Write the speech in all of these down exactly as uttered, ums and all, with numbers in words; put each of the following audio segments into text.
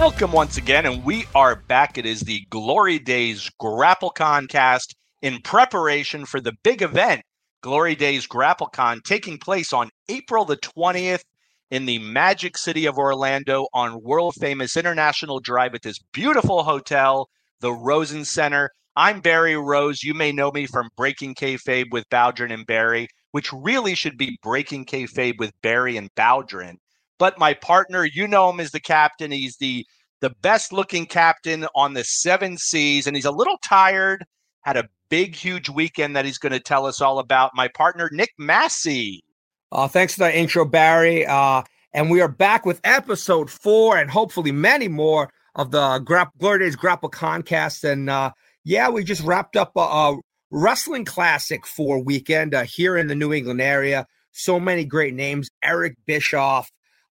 Welcome once again, and we are back. It is the Glory Days GrappleCon cast in preparation for the big event, Glory Days GrappleCon, taking place on April the twentieth in the Magic City of Orlando on world-famous International Drive at this beautiful hotel, the Rosen Center. I'm Barry Rose. You may know me from Breaking Kayfabe with Bowdrin and Barry, which really should be Breaking Kayfabe with Barry and Bowdrin. But my partner, you know him as the captain. He's the, the best-looking captain on the seven seas, and he's a little tired, had a big, huge weekend that he's going to tell us all about. My partner, Nick Massey. Uh, thanks for that intro, Barry. Uh, and we are back with episode four and hopefully many more of the Gra- Glory Days GrappleCon cast. And, uh, yeah, we just wrapped up a, a Wrestling Classic for weekend uh, here in the New England area. So many great names. Eric Bischoff,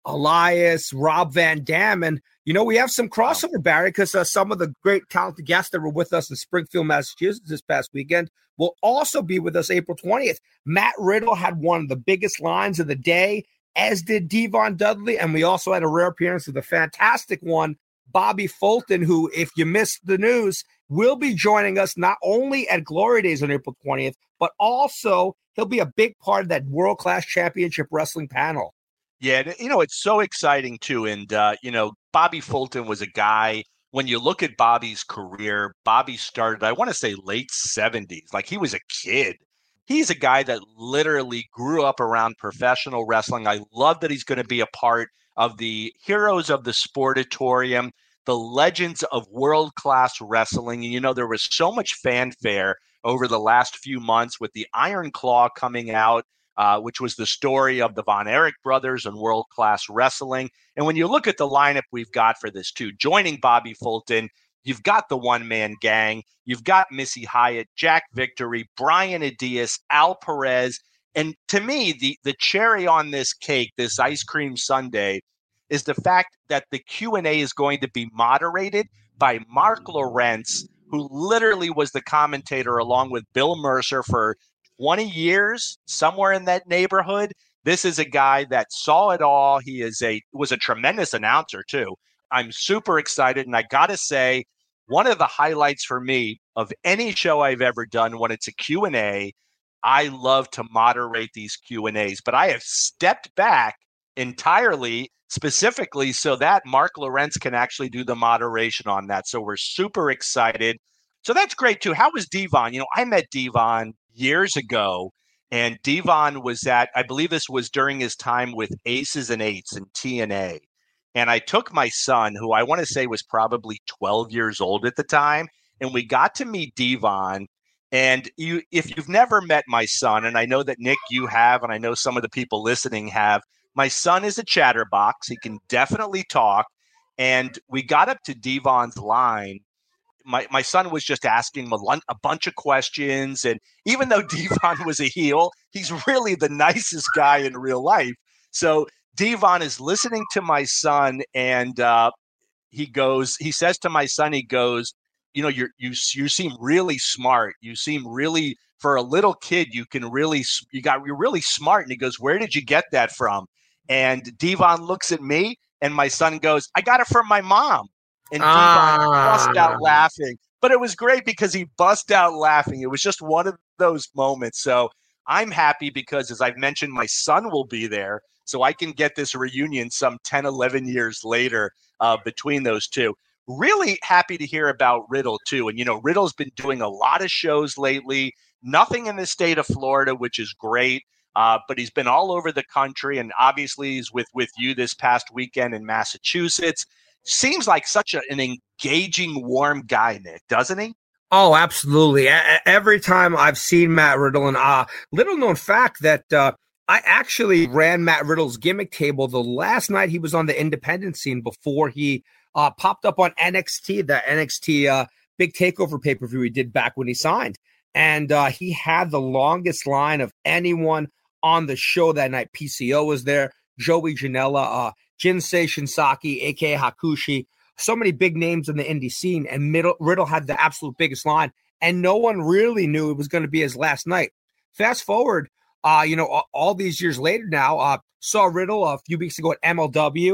Elias, Rob Van Dam, and you know we have some crossover, Barry, because uh, some of the great talented guests that were with us in Springfield, Massachusetts this past weekend will also be with us April twentieth. Matt Riddle had one of the biggest lines of the day, as did Devon Dudley, and we also had a rare appearance of the fantastic one, Bobby Fulton, who, if you missed the news, will be joining us not only at Glory Days on April twentieth, but also he'll be a big part of that World Class Championship Wrestling panel. Yeah, you know, it's so exciting, too. And, uh, you know, Bobby Fulton was a guy, when you look at Bobby's career, Bobby started, I want to say, late seventies. Like, he was a kid. He's a guy that literally grew up around professional wrestling. I love that he's going to be a part of the Heroes of the Sportatorium, the Legends of World-Class Wrestling. And, you know, there was so much fanfare over the last few months with the Iron Claw coming out, Uh, which was the story of the Von Erich brothers and world-class wrestling. And when you look at the lineup we've got for this, too, joining Bobby Fulton, you've got the one-man gang, you've got Missy Hyatt, Jack Victory, Brian Adias, Al Perez. And to me, the, the cherry on this cake, this ice cream sundae, is the fact that the Q and A is going to be moderated by Mark Lawrence, who literally was the commentator along with Bill Mercer for twenty years, somewhere in that neighborhood. This is a guy that saw it all. He is a was a tremendous announcer, too. I'm super excited, and I got to say, one of the highlights for me of any show I've ever done when it's a Q and A, I love to moderate these Q and A's, but I have stepped back entirely, specifically so that Mark Lawrence can actually do the moderation on that. So we're super excited. So that's great, too. How was Devon? You know, I met Devon years ago, and Devon was at, I believe this was during his time with Aces and Eights and T N A. And I took my son, who I want to say was probably twelve years old at the time, and we got to meet Devon. And you, if you've never met my son, and I know that, Nick, you have, and I know some of the people listening have, my son is a chatterbox. He can definitely talk. And we got up to Devon's line. My my son was just asking him a, a bunch of questions. And even though Devon was a heel, he's really the nicest guy in real life. So Devon is listening to my son, and uh, he goes, he says to my son, he goes, you know, you're, you you seem really smart. You seem really, for a little kid, you can really, you got, you're really smart. And he goes, where did you get that from? And Devon looks at me, and my son goes, I got it from my mom. And Devon ah. bust out laughing. But it was great because he bust out laughing. It was just one of those moments. So I'm happy because, as I've mentioned, my son will be there. So I can get this reunion some ten, eleven years later uh, between those two. Really happy to hear about Riddle, too. And, you know, Riddle's been doing a lot of shows lately. Nothing in the state of Florida, which is great. Uh, but he's been all over the country. And obviously he's with, with you this past weekend in Massachusetts. Seems like such a, an engaging, warm guy, Nick, doesn't he? Oh, absolutely. A- every time I've seen Matt Riddle, and uh, little known fact that uh, I actually ran Matt Riddle's gimmick table the last night he was on the independent scene before he uh, popped up on N X T, the N X T uh, big takeover pay-per-view he did back when he signed. And uh, he had the longest line of anyone on the show that night. P C O was there, Joey Janela, uh, Jinsei Shinsaki, a k a. Hakushi, so many big names in the indie scene, and Middle, Riddle had the absolute biggest line, and no one really knew it was going to be his last night. Fast forward, uh, you know, all, all these years later now, uh, saw Riddle a few weeks ago at M L W.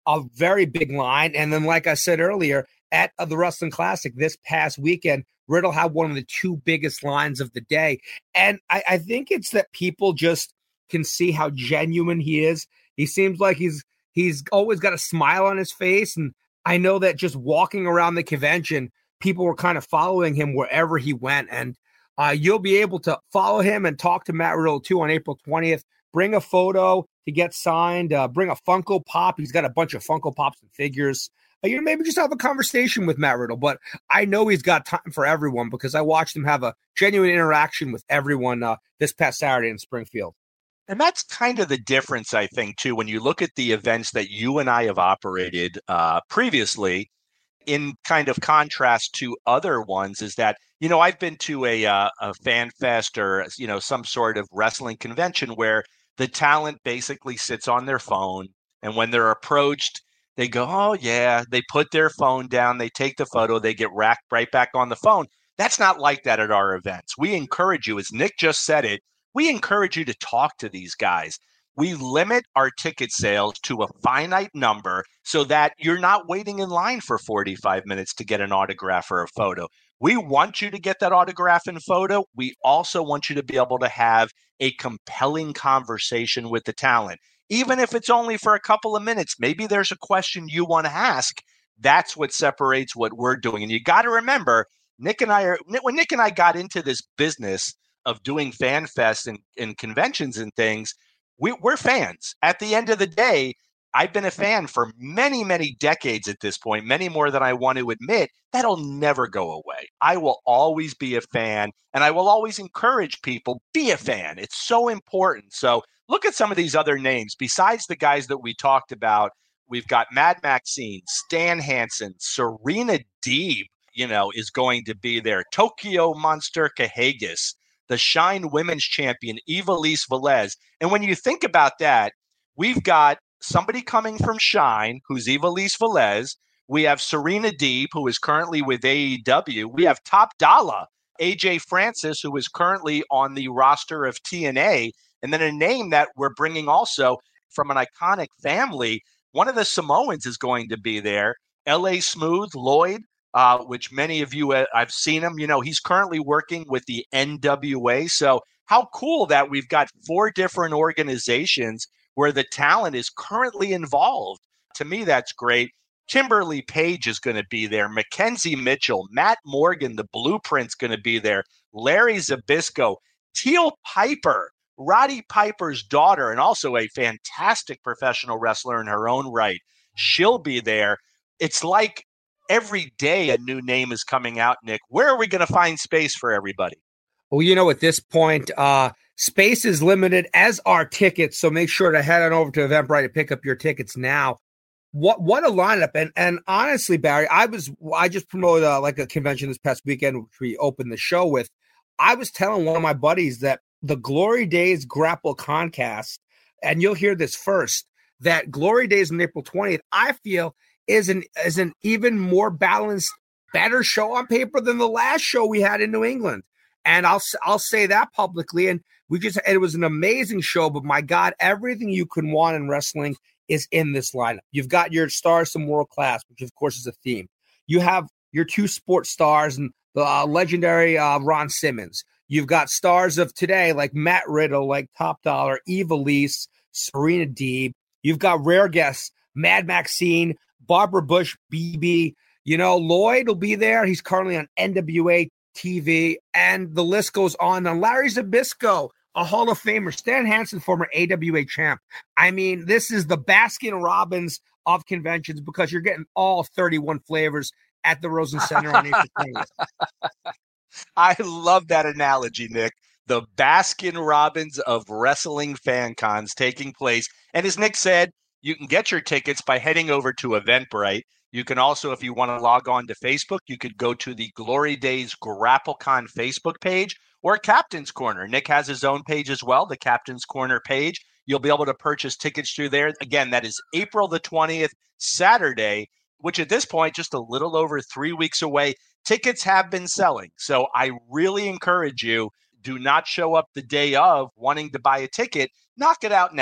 a very big line. And then, like I said earlier, at uh, the Wrestling Classic this past weekend, Riddle had one of the two biggest lines of the day. And I, I think it's that people just can see how genuine he is. He seems like he's he's always got a smile on his face. And I know that just walking around the convention, people were kind of following him wherever he went. And uh, you'll be able to follow him and talk to Matt Riddle, too, on April twentieth. Bring a photo to get signed. Uh, bring a Funko Pop. He's got a bunch of Funko Pops and figures. Uh, you know, maybe just have a conversation with Matt Riddle. But I know he's got time for everyone because I watched him have a genuine interaction with everyone uh, this past Saturday in Springfield. And that's kind of the difference, I think, too, when you look at the events that you and I have operated uh, previously, in kind of contrast to other ones, is that, you know, I've been to a, uh, a fan fest or, you know, some sort of wrestling convention where the talent basically sits on their phone. And when they're approached, they go, oh, yeah, they put their phone down, they take the photo, they get racked right back on the phone. That's not like that at our events. We encourage you, as Nick just said it, we encourage you to talk to these guys. We limit our ticket sales to a finite number so that you're not waiting in line for forty-five minutes to get an autograph or a photo. We want you to get that autograph and photo. We also want you to be able to have a compelling conversation with the talent. Even if it's only for a couple of minutes, maybe there's a question you want to ask. That's what separates what we're doing. And you got to remember, Nick and I are, when Nick and I got into this business of doing fan fests and, and conventions and things, we, we're fans. At the end of the day, I've been a fan for many, many decades at this point, many more than I want to admit. That'll never go away. I will always be a fan, and I will always encourage people, be a fan. It's so important. So look at some of these other names. Besides the guys that we talked about, we've got Mad Maxine, Stan Hansen, Serena Deeb, you know, is going to be there. Tokyo Monster Kahagas, the Shine Women's Champion, Ivelisse Velez. And when you think about that, we've got somebody coming from Shine, who's Ivelisse Velez. We have Serena Deeb, who is currently with A E W. We have Top Dollar, A J Francis, who is currently on the roster of T N A. And then a name that we're bringing also from an iconic family, one of the Samoans is going to be there. L A Smooth, Lloyd, uh, which many of you, uh, I've seen him. You know, he's currently working with the N W A. So how cool that we've got four different organizations where the talent is currently involved. To me, that's great. Kimberly Page is going to be there. Mackenzie Mitchell, Matt Morgan, the Blueprint's going to be there. Larry Zbyszko, Teal Piper, Roddy Piper's daughter, and also a fantastic professional wrestler in her own right. She'll be there. It's like every day a new name is coming out, Nick. Where are we going to find space for everybody? Well, you know, at this point, uh, space is limited, as are tickets. So make sure to head on over to Eventbrite to pick up your tickets now. What what a lineup. And and honestly, Barry, I was I just promoted uh, like a convention this past weekend, which we opened the show with. I was telling one of my buddies that the Glory Days Grapple Concast, and you'll hear this first, that Glory Days on April twentieth, I feel is an is an even more balanced, better show on paper than the last show we had in New England. And I'll I'll say that publicly. And we just it was an amazing show. But my God, everything you can want in wrestling is in this lineup. You've got your stars from world class, which of course is a theme. You have your two sports stars and the uh, legendary uh, Ron Simmons. You've got stars of today like Matt Riddle, like Top Dollar, Ivelisse, Serena Deeb. You've got rare guests, Mad Maxine, Barbara Bush, B B. You know, Lloyd will be there. He's currently on N W A T V, and the list goes on. And Larry Zbyszko, a Hall of Famer, Stan Hansen, former A W A champ. I mean, this is the Baskin Robbins of conventions because you're getting all thirty-one flavors at the Rosen Center on April twentieth. I love that analogy, Nick. The Baskin Robbins of wrestling fan cons taking place. And as Nick said, you can get your tickets by heading over to Eventbrite. You can also, if you want to log on to Facebook, you could go to the Glory Days GrappleCon Facebook page or Captain's Corner. Nick has his own page as well, the Captain's Corner page. You'll be able to purchase tickets through there. Again, that is April the twentieth, Saturday, which at this point, just a little over three weeks away. Tickets have been selling. So I really encourage you, do not show up the day of wanting to buy a ticket. Knock it out now.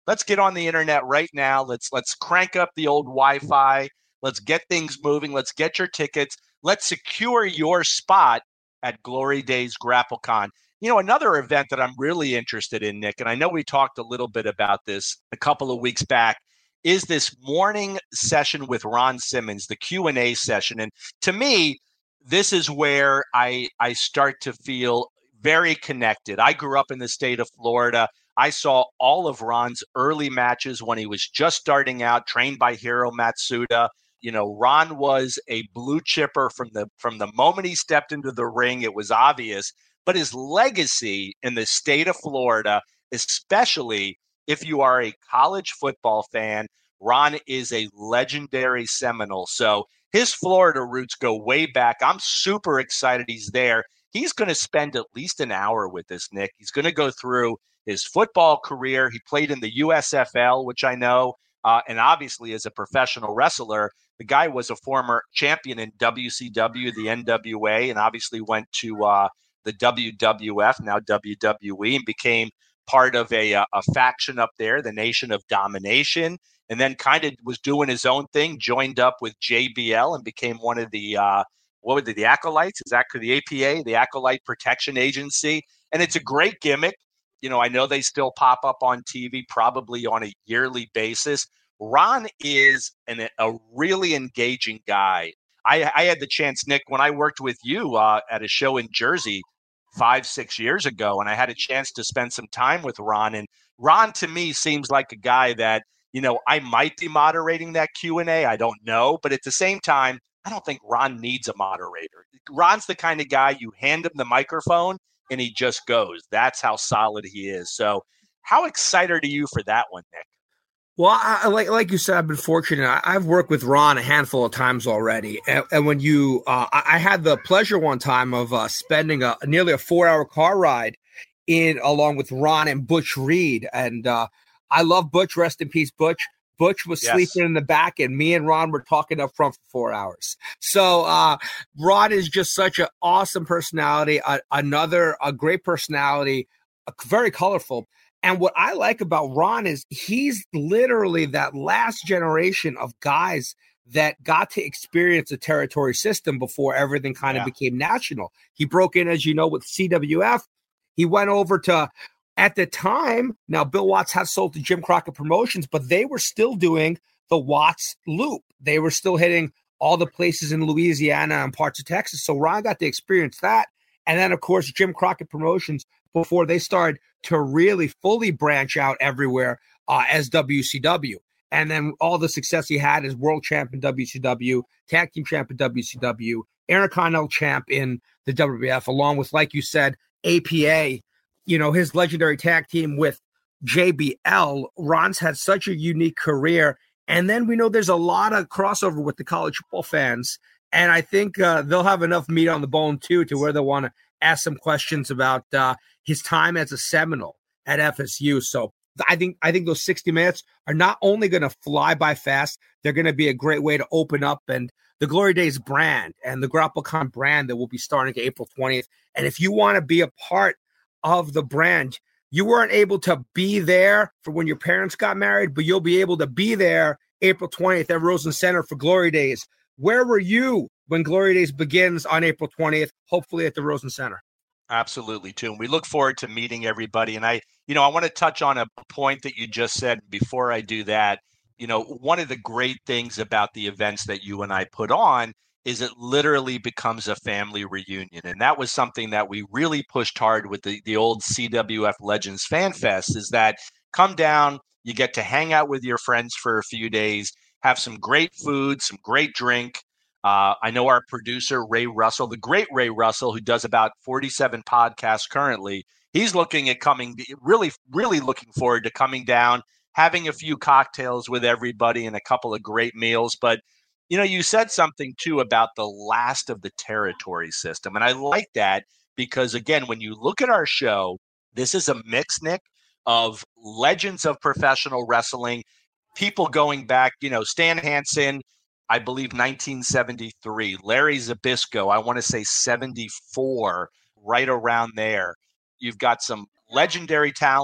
let's get on the internet right now. Let's let's crank up the old Wi-Fi. Let's get things moving. Let's get your tickets. Let's secure your spot at Glory Days GrappleCon. You know, another event that I'm really interested in, Nick, and I know we talked a little bit about this a couple of weeks back, is this morning session with Ron Simmons, the Q and A session. And to me, this is where I I start to feel very connected. I grew up in the state of Florida. I saw all of Ron's early matches when he was just starting out, trained by Hiro Matsuda. You know, Ron was a blue chipper from the from the moment he stepped into the ring. It was obvious. But his legacy in the state of Florida, especially if you are a college football fan, Ron is a legendary Seminole. So his Florida roots go way back. I'm super excited he's there. He's going to spend at least an hour with us, Nick. He's going to go through his football career. He played in the U S F L, which I know, uh, and obviously as a professional wrestler. The guy was a former champion in W C W, the N W A, and obviously went to uh, the W W F, now W W E, and became part of a, a faction up there, the Nation of Domination, and then kind of was doing his own thing, joined up with J B L and became one of the, uh, what were they, the Acolytes? Is that the A P A, the Acolyte Protection Agency? And it's a great gimmick. You know, I know they still pop up on T V probably on a yearly basis. Ron is an, a really engaging guy. I, I had the chance, Nick, when I worked with you uh, at a show in Jersey five, six years ago, and I had a chance to spend some time with Ron. And Ron, to me, seems like a guy that, you know, I might be moderating that Q and A. I don't know. But at the same time, I don't think Ron needs a moderator. Ron's the kind of guy you hand him the microphone and he just goes. That's how solid he is. So how excited are you for that one, Nick? Well, I, like like you said, I've been fortunate. I, I've worked with Ron a handful of times already, and, and when you, uh, I, I had the pleasure one time of uh, spending a nearly a four-hour car ride in along with Ron and Butch Reed, and uh, I love Butch. Rest in peace, Butch. Butch was yes. sleeping in the back, and me and Ron were talking up front for four hours. So uh, Ron is just such an awesome personality, a, another a great personality, a, very colorful. And what I like about Ron is he's literally that last generation of guys that got to experience a territory system before everything kind yeah. of became national. He broke in, as you know, with C W F. He went over to, at the time, now Bill Watts has sold to Jim Crockett Promotions, but they were still doing the Watts loop. They were still hitting all the places in Louisiana and parts of Texas. So Ron got to experience that. And then, of course, Jim Crockett Promotions, before they started to really fully branch out everywhere uh, as W C W. And then all the success he had as world champ in W C W, tag team champ in W C W, Intercontinental champ in the W W F, along with, like you said, A P A, you know, his legendary tag team with J B L. Ron's had such a unique career. And then we know there's a lot of crossover with the college football fans. And I think uh, they'll have enough meat on the bone, too, to where they want to ask some questions about uh, his time as a Seminole at F S U. So I think I think those sixty minutes are not only going to fly by fast, they're going to be a great way to open up and the Glory Days brand and the GrappleCon brand that will be starting April twentieth. And if you want to be a part of the brand, you weren't able to be there for when your parents got married, but you'll be able to be there April twentieth at Rosen Center for Glory Days. Where were you when Glory Days begins on April twentieth, hopefully at the Rosen Center? Absolutely, too. And we look forward to meeting everybody. And I, you know, I want to touch on a point that you just said. Before I do that, you know, one of the great things about the events that you and I put on is it literally becomes a family reunion. And that was something that we really pushed hard with the, the old C W F Legends Fan Fest, is that come down, you get to hang out with your friends for a few days, have some great food, some great drink. Uh, I know our producer, Ray Russell, the great Ray Russell, who does about forty-seven podcasts currently, he's looking at coming, really, really looking forward to coming down, having a few cocktails with everybody and a couple of great meals. But, you know, you said something, too, about the last of the territory system. And I like that because, again, when you look at our show, this is a mix, Nick, of legends of professional wrestling, people going back, you know, Stan Hansen, I believe nineteen seventy-three, Larry Zbyszko, I want to say seventy-four, right around there. You've got some legendary talent.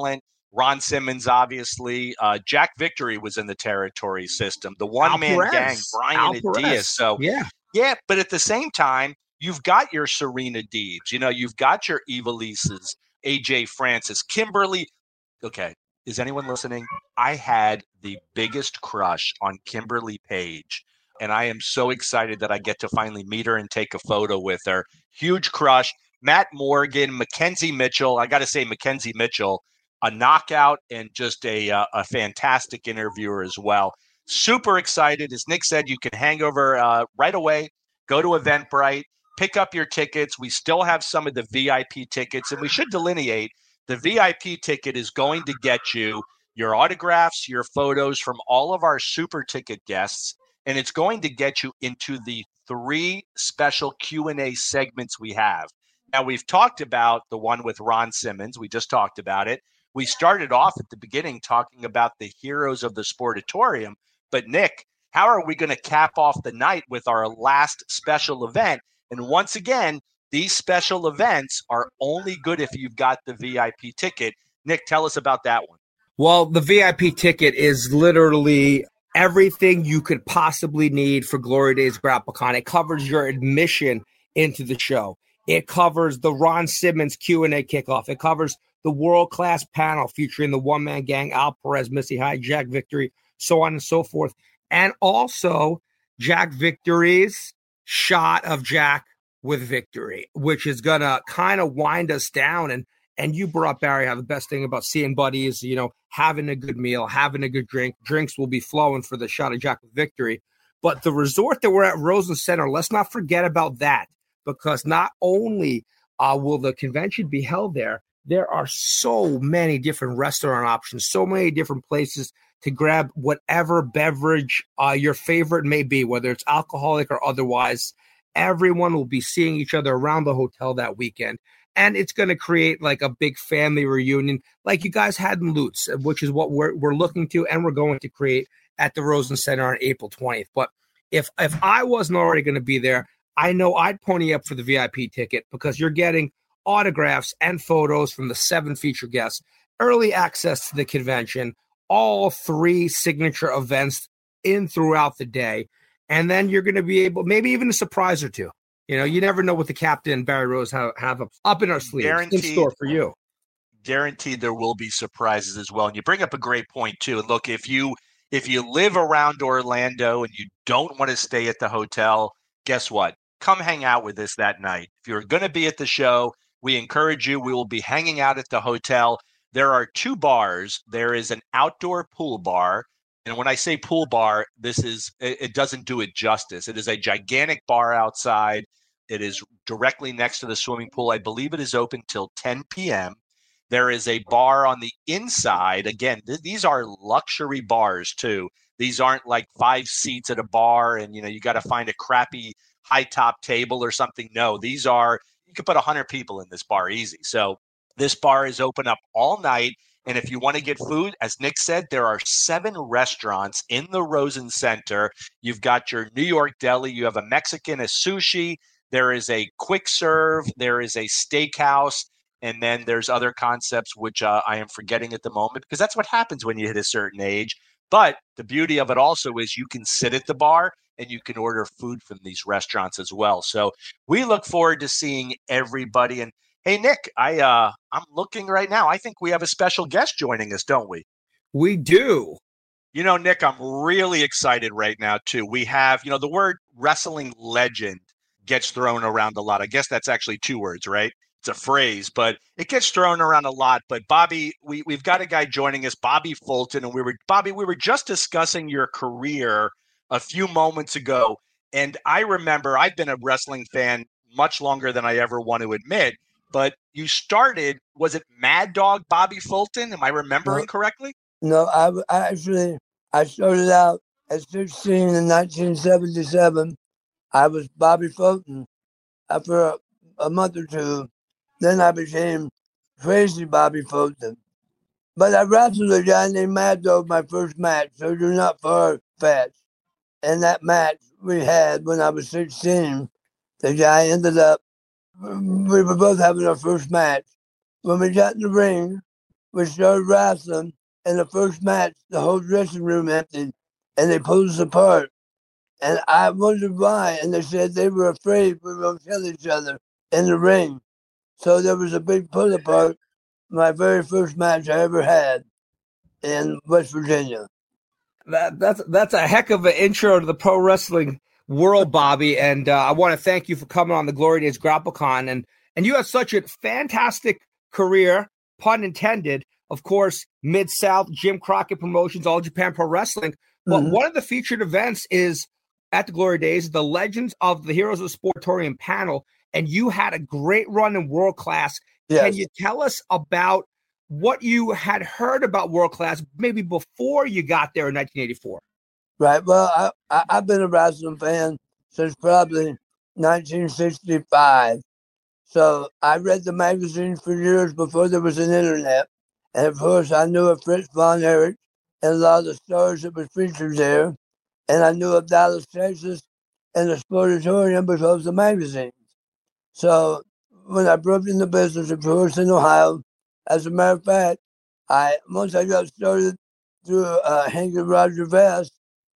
Ron Simmons, obviously. Uh, Jack Victory was in the territory system. The Al one-man gang, Perez. Brian Al and Perez. Diaz. So, yeah. yeah, but at the same time, you've got your Serena Deebs. You know, you've got your Evalises, A J Francis, Kimberly. Okay, is anyone listening? I had the biggest crush on Kimberly Page, and I am so excited that I get to finally meet her and take a photo with her. Huge crush. Matt Morgan, Mackenzie Mitchell. I got to say, Mackenzie Mitchell, a knockout and just a, uh, a fantastic interviewer as well. Super excited. As Nick said, you can hang over uh, right away, go to Eventbrite, pick up your tickets. We still have some of the V I P tickets, and we should delineate the V I P ticket is going to get you your autographs, your photos from all of our super ticket guests, and it's going to get you into the three special Q and A segments we have. Now, we've talked about the one with Ron Simmons. We just talked about it. We started off at the beginning talking about the heroes of the Sportatorium. But, Nick, how are we going to cap off the night with our last special event? And once again, these special events are only good if you've got the V I P ticket. Nick, tell us about that one. Well, the V I P ticket is literally everything you could possibly need for Glory Days GrappleCon. It covers your admission into the show. It covers the Ron Simmons Q and A kickoff. It covers the world-class panel featuring the one-man gang, Al Perez, Missy Hyatt, Jack Victory, so on and so forth. And also Jack Victory's shot of Jack with Victory, which is going to kind of wind us down. And and you brought up, Barry, how the best thing about seeing Buddy is, you know, having a good meal, having a good drink. Drinks will be flowing for the shot of Jack with Victory. But the resort that we're at, Rosen Center, let's not forget about that, because not only uh, will the convention be held there, there are so many different restaurant options, so many different places to grab whatever beverage uh, your favorite may be, whether it's alcoholic or otherwise. Everyone will be seeing each other around the hotel that weekend. And it's going to create like a big family reunion like you guys had in Lutz, which is what we're, we're looking to and we're going to create at the Rosen Center on April twentieth. But if if I wasn't already going to be there, I know I'd pony up for the V I P ticket, because you're getting autographs and photos from the seven featured guests, early access to the convention, all three signature events in throughout the day. And then you're going to be able, maybe even a surprise or two. You know, you never know what the captain, Barry Rose, have, have up in our sleeves Guaranteed, in store for you. Guaranteed there will be surprises as well. And you bring up a great point, too. And look, if you if you live around Orlando and you don't want to stay at the hotel, guess what? Come hang out with us that night. If you're going to be at the show, we encourage you. We will be hanging out at the hotel. There are two bars. There is an outdoor pool bar. And when I say pool bar, this is it, it doesn't do it justice. It is a gigantic bar outside. It is directly next to the swimming pool. I believe it is open till ten p.m. There is a bar on the inside. Again, th- these are luxury bars too. These aren't like five seats at a bar and, you know, you got to find a crappy high top table or something. No, these are, you could put one hundred people in this bar easy. So this bar is open up all night. And if you want to get food, as Nick said, there are seven restaurants in the Rosen Center. You've got your New York deli. You have a Mexican, a sushi. There is a quick serve. There is a steakhouse. And then there's other concepts, which uh, I am forgetting at the moment, because that's what happens when you hit a certain age. But the beauty of it also is you can sit at the bar and you can order food from these restaurants as well. So we look forward to seeing everybody. And hey, Nick, I, uh, I'm looking right now. I think we have a special guest joining us, don't we? We do. You know, Nick, I'm really excited right now, too. We have, you know, the word wrestling legend gets thrown around a lot. I guess that's actually two words, right? It's a phrase, but it gets thrown around a lot. But Bobby, we, we've got a guy joining us, Bobby Fulton. And we were, Bobby, we were just discussing your career a few moments ago. And I remember I've been a wrestling fan much longer than I ever want to admit. But you started, was it Mad Dog Bobby Fulton? Am I remembering no, correctly? No, I, I actually, I started out at sixteen in nineteen seventy-seven. I was Bobby Fulton. After a, a month or two, then I became Crazy Bobby Fulton. But I wrestled a guy named Mad Dog my first match, so you're not far-fetched. And that match we had when I was sixteen, the guy ended up, we were both having our first match. When we got in the ring, we started wrestling, and the first match, the whole dressing room emptied, and they pulled us apart. And I wondered why, and they said they were afraid we were going to kill each other in the ring. So there was a big pull apart, my very first match I ever had in West Virginia. That, that's that's a heck of an intro to the pro wrestling world, Bobby. And uh, I want to thank you for coming on the Glory Days GrappleCon. And and you have such a fantastic career, pun intended. Of course, Mid South, Jim Crockett Promotions, All Japan Pro Wrestling. But mm-hmm. one of the featured events is at the Glory Days, the Legends of the Heroes of the Sportatorium panel. And you had a great run in World Class. Yes. Can you tell us about what you had heard about World Class maybe before you got there in nineteen eighty-four? Right. Well, I, I, I've been a wrestling fan since probably nineteen sixty-five. So I read the magazines for years before there was an internet. And of course, I knew of Fritz von Erich and a lot of the stars that were featured there. And I knew of Dallas, Texas and the Sportatorium because of the magazines. So when I broke into business, of course, in Ohio, as a matter of fact, I once I got started through uh, Hank and Roger Vest,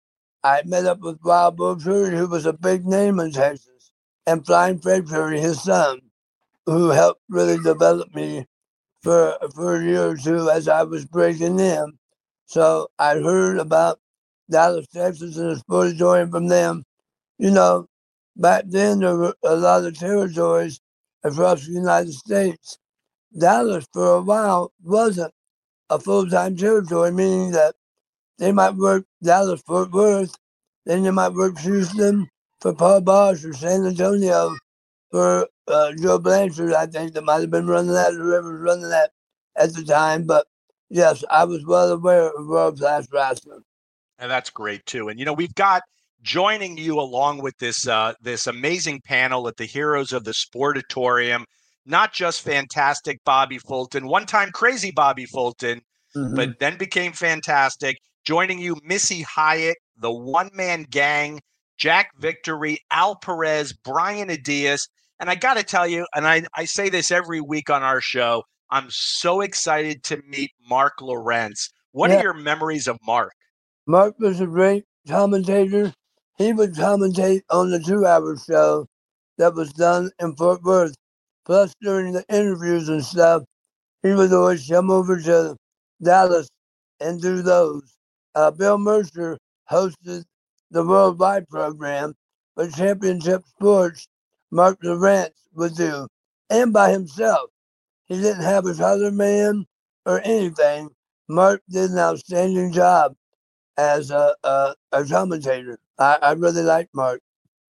I met up with Wild Bill Curry, who was a big name in Texas, and Flying Fred Curry, his son, who helped really develop me for, for a year or two as I was breaking in. So I heard about Dallas, Texas, and the Sportatorium from them. You know, back then there were a lot of territories across the United States. Dallas, for a while, wasn't a full-time territory, meaning that they might work Dallas-Fort Worth, then they might work Houston for Paul Bosch or San Antonio for uh, Joe Blanchard, I think, that might have been running that, or whoever was running that at the time. But, yes, I was well aware of world-class wrestling. And that's great, too. And, you know, we've got joining you along with this uh, this amazing panel at the Heroes of the Sportatorium, not just fantastic Bobby Fulton, one-time crazy Bobby Fulton, mm-hmm. but then became fantastic. Joining you, Missy Hyatt, the one-man gang, Jack Victory, Al Perez, Brian Adias. And I got to tell you, and I, I say this every week on our show, I'm so excited to meet Mark Lawrence. What yeah. are your memories of Mark? Mark was a great commentator. He would commentate on the two-hour show that was done in Fort Worth. Plus, during the interviews and stuff, he would always come over to Dallas and do those. Uh, Bill Mercer hosted the worldwide program, but Championship Sports, Mark Lawrence would do, and by himself. He didn't have a other man or anything. Mark did an outstanding job as a, a, a commentator. I, I really liked Mark.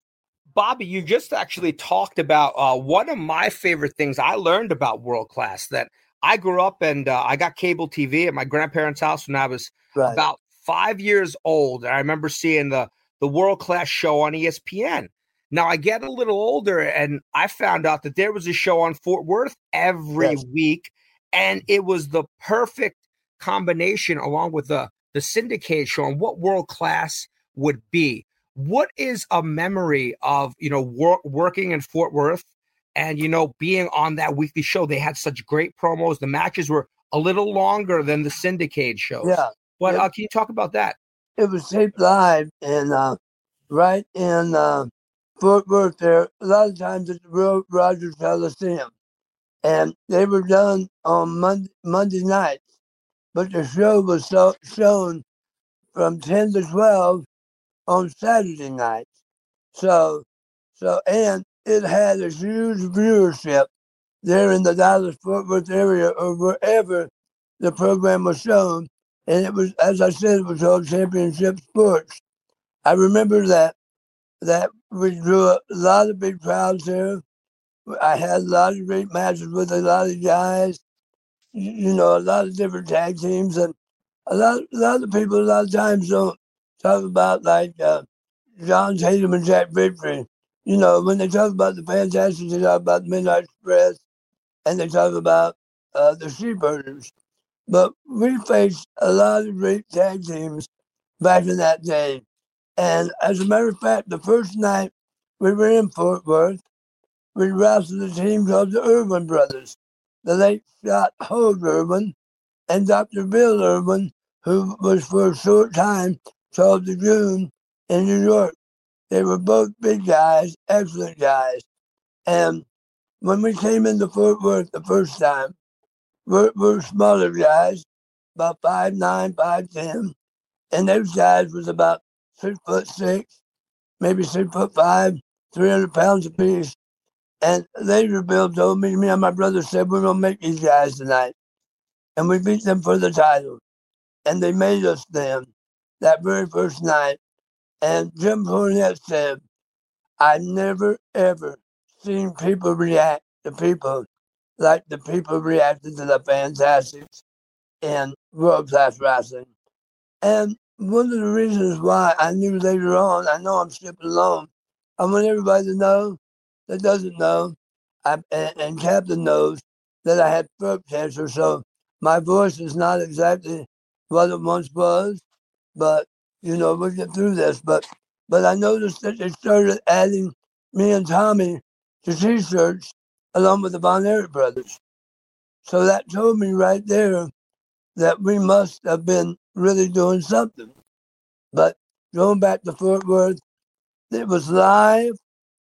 Bobby, you just actually talked about uh, one of my favorite things I learned about World Class. That I grew up and uh, I got cable T V at my grandparents' house when I was right. about five years old. And I remember seeing the, the World Class show on E S P N. Now, I get a little older and I found out that there was a show on Fort Worth every yes. week. And it was the perfect combination along with the, the syndicated show on what World Class would be. What is a memory of, you know, wor- working in Fort Worth and, you know, being on that weekly show? They had such great promos. The matches were a little longer than the syndicated shows. Yeah. But it, uh, can you talk about that? It was taped live and uh, right in uh, Fort Worth there. A lot of times at the Rogers Coliseum. And they were done on Monday, Monday nights. But the show was so, shown from ten to twelve on Saturday nights. So, so, and it had a huge viewership there in the Dallas-Fort Worth area or wherever the program was shown. And it was, as I said, it was called Championship Sports. I remember that, that we drew a lot of big crowds there. I had a lot of great matches with a lot of guys, you know, a lot of different tag teams. And a lot, a lot of people a lot of times don't talk about like uh, John Tatum and Jack Victory. You know, when they talk about the Fantastics, they talk about the Midnight Express, and they talk about uh, the Sheepherders. But we faced a lot of great tag teams back in that day. And as a matter of fact, the first night we were in Fort Worth, we wrestled a team called the Irwin Brothers. The late Scott Hogue Irwin and Doctor Bill Irwin, who was for a short time Charles the Dragoon in New York. They were both big guys, excellent guys. And when we came into Fort Worth the first time, we're, we're smaller guys, about five nine, five ten, and those guys was about six foot six, maybe six foot five, three hundred pounds apiece. And later Bill told me, me and my brother said, we're going to make these guys tonight. And we beat them for the title. And they made us then that very first night. And Jim Cornette said, I never, ever seen people react to people like the people reacted to the Fantastics in World Class Wrestling. And one of the reasons why I knew later on, I know I'm skipping along, I want everybody to know that doesn't know, I, and, and Captain knows, that I had throat cancer, so my voice is not exactly what it once was, but, you know, we'll get through this. But but I noticed that they started adding me and Tommy to T-shirts along with the Von Erich brothers. So that told me right there that we must have been really doing something. But going back to Fort Worth, it was live,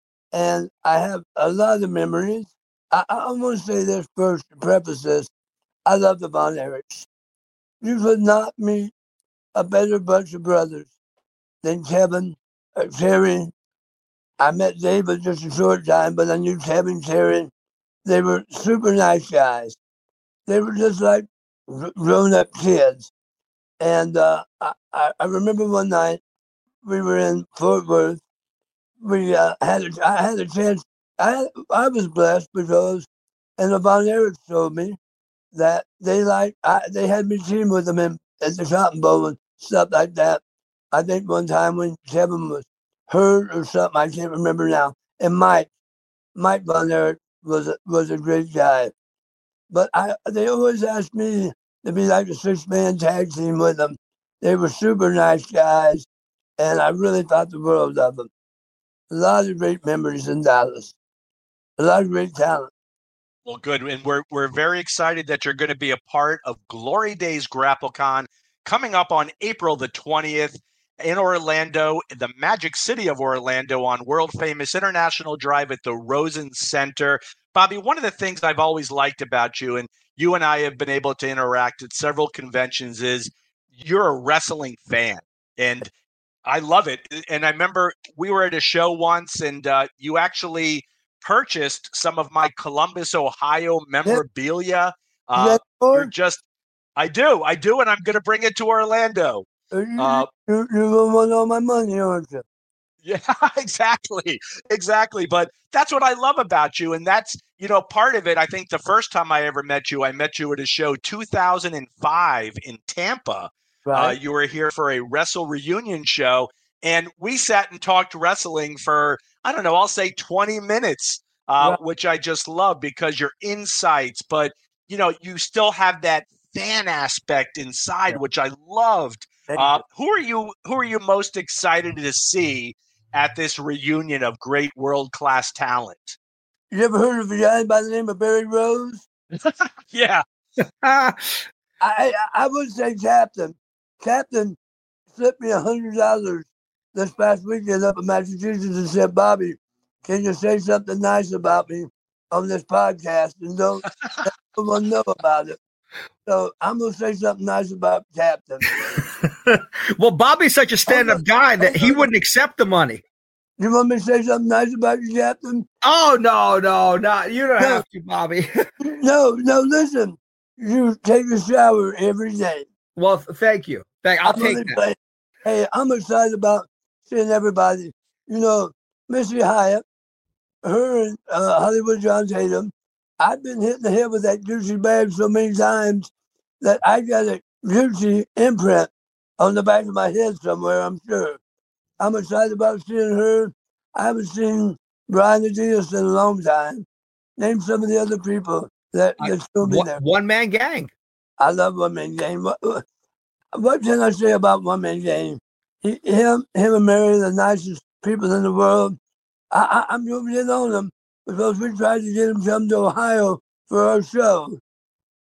and I have a lot of memories. I, I want to say this first to preface this. I love the Von Erichs. You could not meet a better bunch of brothers than Kevin, uh, Terry. I met David just a short time, but I knew Kevin, Terry. They were super nice guys. They were just like grown-up kids. And uh, I, I remember one night we were in Fort Worth. We uh, had a, I had a chance. I I was blessed because, and the Von Erichs told me that they like I, they had me team with them in, at the Cotton Bowl and stuff like that. I think one time when Kevin was hurt or something, I can't remember now. And Mike, Mike Von Erich was a, was a great guy. But I they always asked me to be like a six-man tag team with them. They were super nice guys, and I really thought the world of them. A lot of great memories in Dallas. A lot of great talent. Well, good. And we're we're very excited that you're going to be a part of Glory Days GrappleCon coming up on April the twentieth in Orlando, in the Magic City of Orlando on world-famous International Drive at the Rosen Center. Bobby, one of the things I've always liked about you, and you and I have been able to interact at several conventions, is you're a wrestling fan. And I love it. And I remember we were at a show once, and uh, you actually purchased some of my Columbus, Ohio memorabilia. Uh, you're just, I do, I do, and I'm going to bring it to Orlando. Uh, you, you're going to want all my money, aren't you? Yeah, exactly, exactly. But that's what I love about you, and that's, you know, part of it. I think the first time I ever met you, I met you at a show two thousand five in Tampa. Right. Uh, you were here for a Wrestle Reunion show, and we sat and talked wrestling for, I don't know, I'll say twenty minutes, uh, right. which I just love because your insights, but, you know, you still have that fan aspect inside, yeah. which I loved. Uh, who are you, who are you most excited to see at this reunion of great world-class talent? You ever heard of a guy by the name of Barry Rose? Yeah. I, I would say Captain. Captain slipped me a hundred dollars this past weekend up in Massachusetts and said, Bobby, can you say something nice about me on this podcast and don't let everyone know about it? So I'm going to say something nice about Captain. Well, Bobby's such a stand-up guy that he wouldn't accept the money. You want me to say something nice about you, Captain? Oh, no, no, no. You don't no. have to, Bobby. no, no, listen. You take a shower every day. Well, thank you. Thank, I'll I'm take that. Play. Hey, I'm excited about seeing everybody. You know, Missy Hyatt, her and uh, Hollywood John Tatum, I've been hitting the head with that Gucci bag so many times that I got a Gucci imprint on the back of my head somewhere, I'm sure. I'm excited about seeing her. I haven't seen Brian Adias in a long time. Name some of the other people that, that still be there. One Man Gang. I love One Man Gang. What, what can I say about One Man Gang? He, him, him and Mary, the nicest people in the world. I, I, I'm moving in on them because we tried to get them to come to Ohio for our show.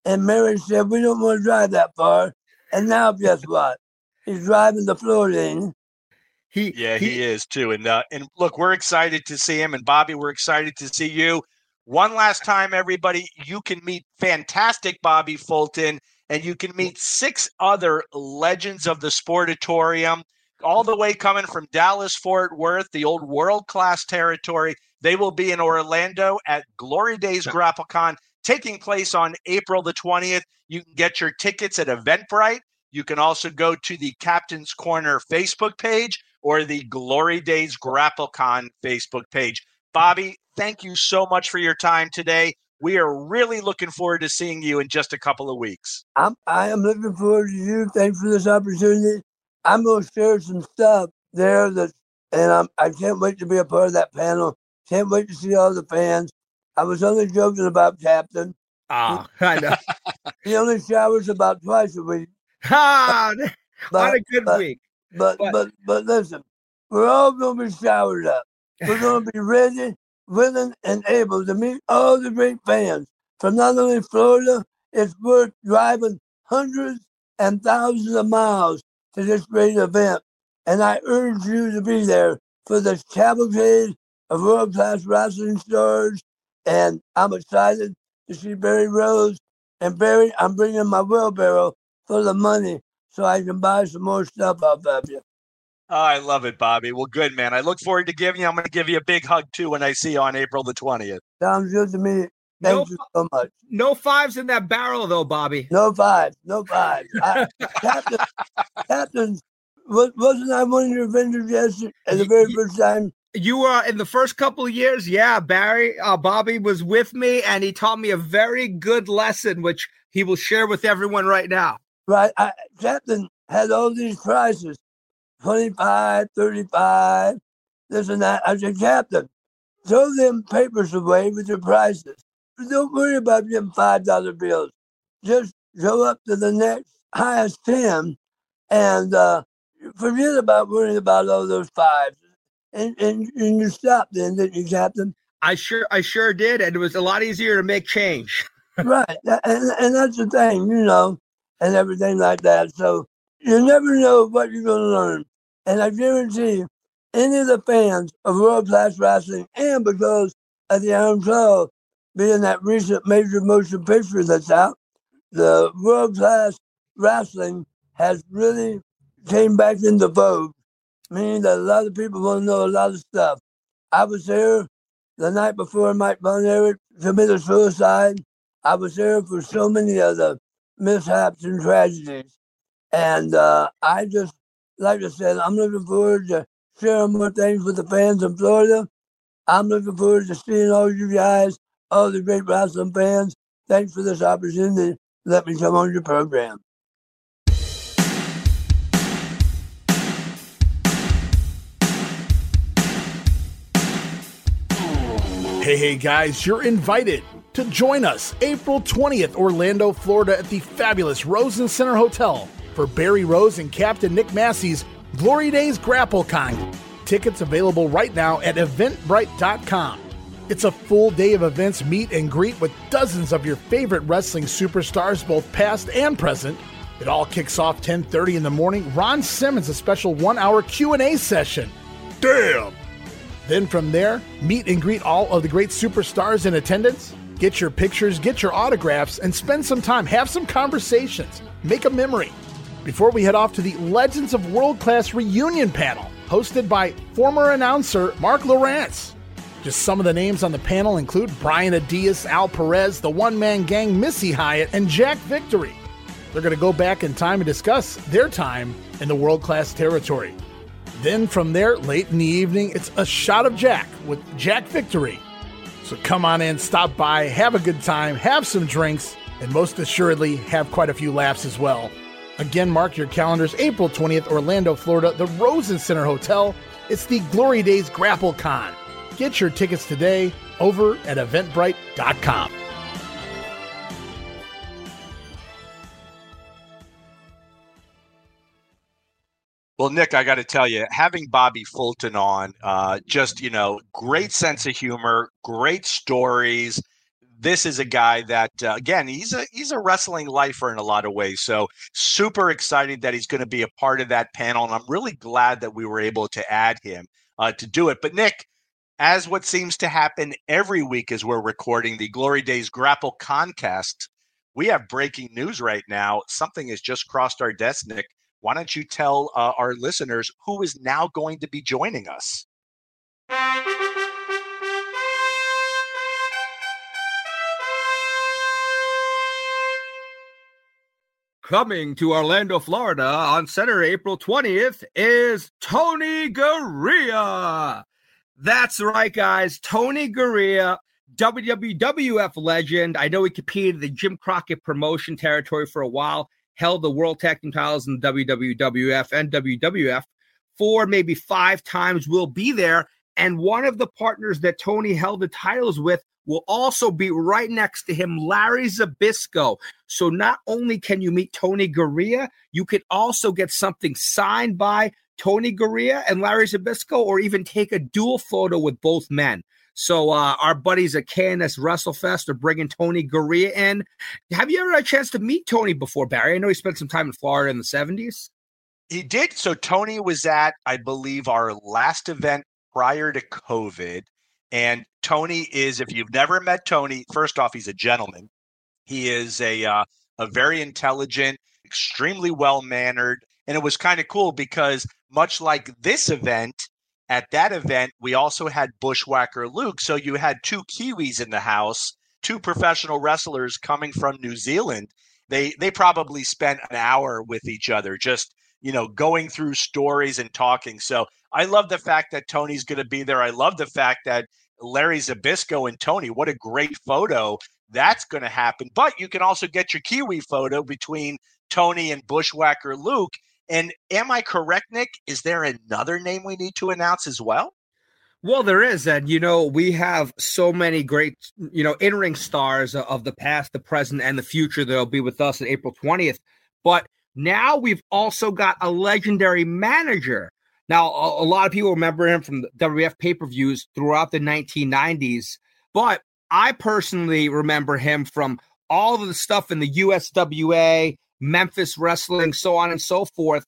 And Mary said, we don't want to drive that far. And now guess what? He's driving to Florida. Ain't he? He, yeah, he, he is too. And uh, and look, we're excited to see him. And Bobby, we're excited to see you. One last time, everybody, you can meet fantastic Bobby Fulton, and you can meet six other legends of the Sportatorium, all the way coming from Dallas-Fort Worth, the old world-class territory. They will be in Orlando at Glory Days GrappleCon, taking place on April the twentieth. You can get your tickets at Eventbrite. You can also go to the Captain's Corner Facebook page or the Glory Days GrappleCon Facebook page. Bobby, thank you so much for your time today. We are really looking forward to seeing you in just a couple of weeks. I'm, I am looking forward to you. Thanks for this opportunity. I'm going to share some stuff there, that, and I'm, I can't wait to be a part of that panel. Can't wait to see all the fans. I was only joking about Captain. Oh, I know. He only showers about twice a week. Ah, what a good but, week. But, but but but listen, we're all going to be showered up. We're going to be ready, willing, and able to meet all the great fans from not only Florida. It's worth driving hundreds and thousands of miles to this great event. And I urge you to be there for this cavalcade of world-class wrestling stars. And I'm excited to see Barry Rose. And Barry, I'm bringing my wheelbarrow full of money so I can buy some more stuff off of you. Oh, I love it, Bobby. Well, good, man. I look forward to giving you. I'm going to give you a big hug, too, when I see you on April the twentieth. Sounds good to me. Thank no, you so much. No fives in that barrel, though, Bobby. No fives. No fives. I, Captain, Captain, wasn't I one of your vendors yesterday at the very first time? You were in the first couple of years. Yeah, Barry, uh, Bobby was with me, and he taught me a very good lesson, which he will share with everyone right now. Right. I, Captain had all these prices, twenty-five, thirty-five, this and that. I said, Captain, throw them papers away with your prices. Don't worry about them five dollar bills. Just go up to the next highest ten and uh, forget about worrying about all those fives. And, and, and you stopped then, didn't you, Captain? I sure I sure did, and it was a lot easier to make change. Right. And, and that's the thing, you know, and everything like that. So you never know what you're going to learn. And I guarantee you, any of the fans of world-class wrestling, and because of the Iron Claw being that recent major motion picture that's out, the world-class wrestling has really came back into vogue, meaning that a lot of people want to know a lot of stuff. I was there the night before Mike Von Erich committed suicide. I was there for so many of the mishaps and tragedies. And uh, I just, like I said, I'm looking forward to sharing more things with the fans in Florida. I'm looking forward to seeing all you guys, all the great wrestling fans. Thanks for this opportunity. Let me come on your program. Hey, hey, guys, you're invited to join us April twentieth, Orlando, Florida, at the fabulous Rosen Center Hotel for Barry Rose and Captain Nick Massey's Glory Days GrappleCon. Tickets available right now at eventbrite dot com. It's a full day of events, meet and greet with dozens of your favorite wrestling superstars, both past and present. It all kicks off ten thirty in the morning. Ron Simmons, a special one-hour Q and A session. Damn! Then from there, meet and greet all of the great superstars in attendance. Get your pictures, get your autographs, and spend some time. Have some conversations. Make a memory. Before we head off to the Legends of World Class reunion panel, hosted by former announcer Mark Lawrence. Just some of the names on the panel include Brian Adias, Al Perez, the one-man gang Missy Hyatt, and Jack Victory. They're going to go back in time and discuss their time in the world-class territory. Then from there, late in the evening, it's a shot of Jack with Jack Victory. So come on in, stop by, have a good time, have some drinks, and most assuredly, have quite a few laughs as well. Again, mark your calendars, April twentieth, Orlando, Florida, the Rosen Center Hotel. It's the Glory Days GrappleCon. Get your tickets today over at eventbrite dot com. Well, Nick, I got to tell you, having Bobby Fulton on, uh, just, you know, great sense of humor, great stories, this is a guy that, uh, again, he's a he's a wrestling lifer in a lot of ways. So super excited that he's going to be a part of that panel. And I'm really glad that we were able to add him uh, to do it. But Nick, as what seems to happen every week as we're recording the Glory Days Grapple Concast, we have breaking news right now. Something has just crossed our desk, Nick. Why don't you tell uh, our listeners who is now going to be joining us? Coming to Orlando, Florida on Saturday, April twentieth is Tony Garea. That's right, guys. Tony Garea, W W F legend. I know he competed in the Jim Crockett promotion territory for a while, held the World Tag Team titles in the W W F and W W F four, maybe five times. Will be there. And one of the partners that Tony held the titles with will also be right next to him, Larry Zbyszko. So not only can you meet Tony Garea, you could also get something signed by Tony Garea and Larry Zbyszko, or even take a dual photo with both men. So uh, our buddies at K N S WrestleFest are bringing Tony Garea in. Have you ever had a chance to meet Tony before, Barry? I know he spent some time in Florida in the seventies. He did. So Tony was at, I believe, our last event prior to COVID. And Tony is, if you've never met Tony, first off, he's a gentleman. He is a uh, a very intelligent, extremely well-mannered. And it was kind of cool because much like this event, at that event, we also had Bushwhacker Luke. So you had two Kiwis in the house, two professional wrestlers coming from New Zealand. They they probably spent an hour with each other, just, you know, going through stories and talking. So I love the fact that Tony's going to be there. I love the fact that Larry Zbyszko and Tony, what a great photo that's going to happen. But you can also get your Kiwi photo between Tony and Bushwhacker Luke. And am I correct, Nick? Is there another name we need to announce as well? Well, there is. And, you know, we have so many great, you know, in-ring stars of the past, the present, and the future that'll be with us on April twentieth. But now we've also got a legendary manager. Now, a, a lot of people remember him from the W W F pay-per-views throughout the nineteen nineties. But I personally remember him from all of the stuff in the U S W A, Memphis Wrestling, so on and so forth.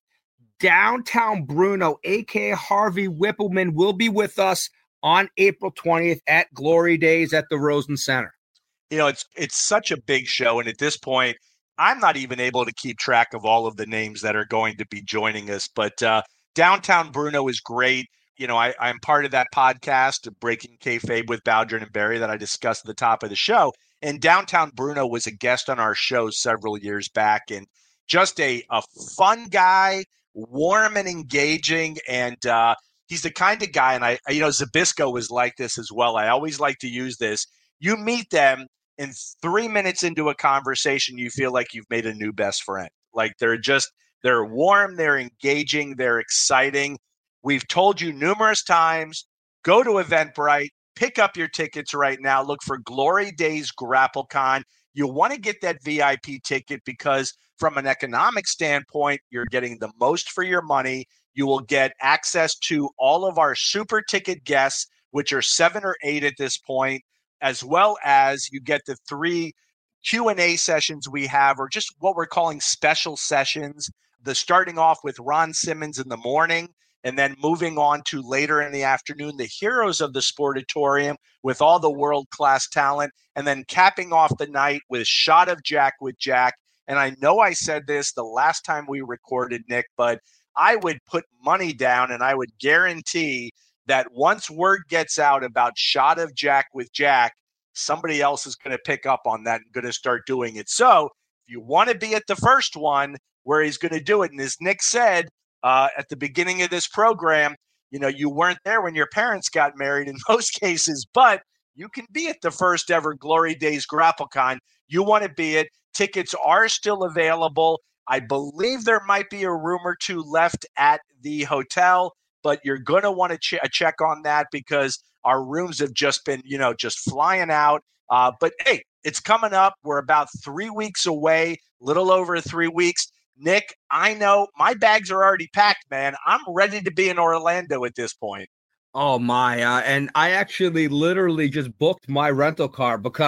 Downtown Bruno, a k a. Harvey Whippleman, will be with us on April twentieth at Glory Days at the Rosen Center. You know, it's it's such a big show, and at this point, I'm not even able to keep track of all of the names that are going to be joining us. But uh, Downtown Bruno is great. You know, I, I'm part of that podcast, Breaking Kayfabe with Bowdrin and Barry, that I discussed at the top of the show. And Downtown Bruno was a guest on our show several years back, and just a, a fun guy, warm and engaging. And uh, he's the kind of guy, and I, you know, Zbyszko was like this as well. I always like to use this. You meet them, and three minutes into a conversation, you feel like you've made a new best friend. Like they're just, they're warm, they're engaging, they're exciting. We've told you numerous times, go to Eventbrite, pick up your tickets right now. Look for Glory Days GrappleCon. You want to get that V I P ticket because from an economic standpoint, you're getting the most for your money. You will get access to all of our super ticket guests, which are seven or eight at this point, as well as you get the three Q and A sessions we have, or just what we're calling special sessions. The starting off with Ron Simmons in the morning, and then moving on to later in the afternoon, the Heroes of the Sportatorium with all the world-class talent, and then capping off the night with Shot of Jack with Jack. And I know I said this the last time we recorded, Nick, but I would put money down and I would guarantee that once word gets out about Shot of Jack with Jack, somebody else is going to pick up on that and going to start doing it. So if you want to be at the first one where he's going to do it, and as Nick said, Uh, at the beginning of this program, you know, you weren't there when your parents got married in most cases, but you can be at the first ever Glory Days GrappleCon. You want to be it. Tickets are still available. I believe there might be a room or two left at the hotel, but you're going to want to ch- check on that because our rooms have just been, you know, just flying out. Uh, but hey, it's coming up. We're about three weeks away, little over three weeks. Nick, I know my bags are already packed, man. I'm ready to be in Orlando at this point. Oh, my. Uh, and I actually literally just booked my rental car because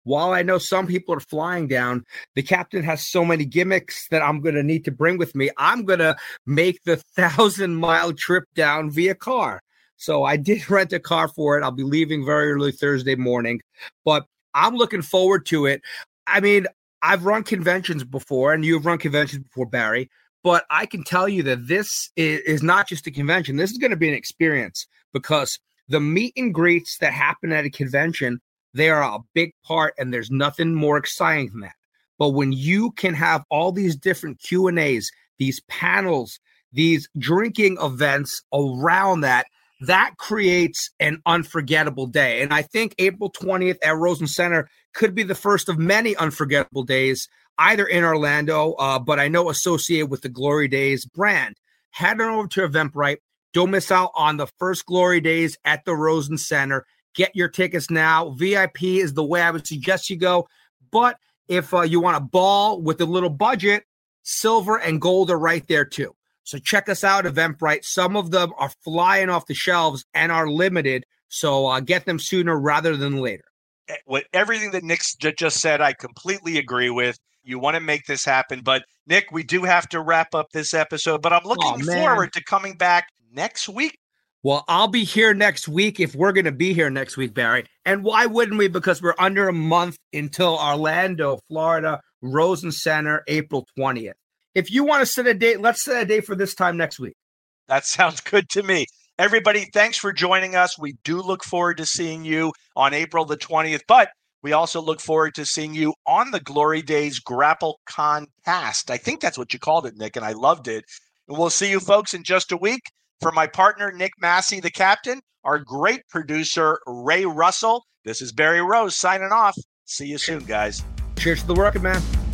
while I know some people are flying down, the captain has so many gimmicks that I'm going to need to bring with me. I'm going to make the thousand mile trip down via car. So I did rent a car for it. I'll be leaving very early Thursday morning, but I'm looking forward to it. I mean, I've run conventions before, and you've run conventions before, Barry, but I can tell you that this is, is not just a convention. This is going to be an experience, because the meet and greets that happen at a convention, they are a big part, and there's nothing more exciting than that. But when you can have all these different Q and A's, these panels, these drinking events around that, that creates an unforgettable day. And I think April twentieth at Rosen Center could be the first of many unforgettable days, either in Orlando, uh, but I know associated with the Glory Days brand. Head on over to Eventbrite. Don't miss out on the first Glory Days at the Rosen Center. Get your tickets now. V I P is the way I would suggest you go. But if uh, you want a ball with a little budget, silver and gold are right there too. So check us out, Eventbrite. Some of them are flying off the shelves and are limited. So uh, get them sooner rather than later. With everything that Nick just said, I completely agree with. You want to make this happen. But, Nick, we do have to wrap up this episode. But I'm looking oh, forward to coming back next week. Well, I'll be here next week if we're going to be here next week, Barry. And why wouldn't we? Because we're under a month until Orlando, Florida, Rosen Center, April twentieth. If you want to set a date, let's set a date for this time next week. That sounds good to me. Everybody, thanks for joining us. We do look forward to seeing you on April the twentieth, but we also look forward to seeing you on the Glory Days GrappleCon cast. I think that's what you called it, Nick, and I loved it. And we'll see you folks in just a week. For my partner, Nick Massey, the captain, our great producer, Ray Russell, this is Barry Rose signing off. See you soon, guys. Cheers to the working man.